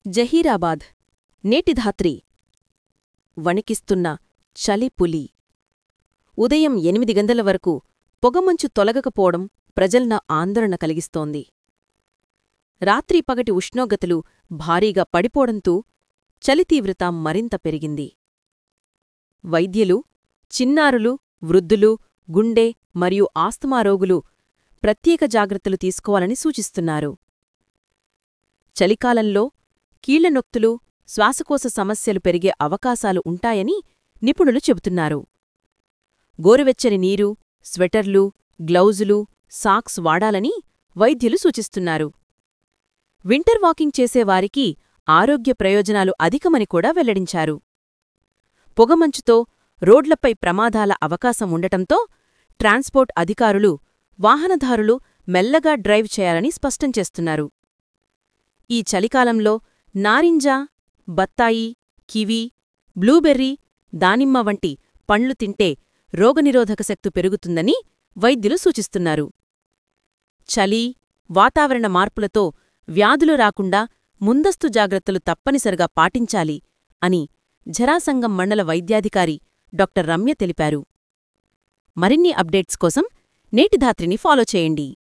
జహీరాబాద్ నేటి ధాత్రి వణికిస్తున్న చలిపులి. ఉదయం 8 గంటల వరకు పొగమంచు తొలగకపోవడం ప్రజల్న ఆందోళన కలిగిస్తోంది. రాత్రి పగటి ఉష్ణోగ్రతలు భారీగా పడిపోవడంతో చలి తీవ్రత మరింత పెరిగింది. వైద్యులు, చిన్నారులు, వృద్ధులు, గుండె మరియు ఆస్తమా రోగులు ప్రత్యేక జాగ్రత్తలు తీసుకోవాలని సూచిస్తున్నారు. చలికాలంలో కీళ్లనొత్తులు, శ్వాసకోశ సమస్యలు పెరిగే అవకాశాలు ఉంటాయని నిపుణులు చెబుతున్నారు. గోరువెచ్చని నీరు, స్వెటర్లు, గ్లౌజులు, సాక్స్ వాడాలని వైద్యులు సూచిస్తున్నారు. వింటర్ వాకింగ్ చేసేవారికి ఆరోగ్య ప్రయోజనాలు అధికమని కూడా వెల్లడించారు. పొగమంచుతో రోడ్లపై ప్రమాదాల అవకాశం ఉండటంతో ట్రాన్స్పోర్ట్ అధికారులు, వాహనదారులు మెల్లగా డ్రైవ్ చేయాలని స్పష్టం చేస్తున్నారు. ఈ చలికాలంలో నారింజ, బత్తాయి, కివీ, బ్లూబెర్రీ, దానిమ్మ వంటి పండ్లు తింటే రోగనిరోధక శక్తి పెరుగుతుందని వైద్యులు సూచిస్తున్నారు. చలి, వాతావరణ మార్పులతో వ్యాధులు రాకుండా ముందస్తు జాగ్రత్తలు తప్పనిసరిగా పాటించాలి అని ఝరాసంగం మండల వైద్యాధికారి డాక్టర్ రమ్య తెలిపారు. మరిన్ని అప్డేట్స్ కోసం నేటి ధాత్రిని ఫాలో చేయండి.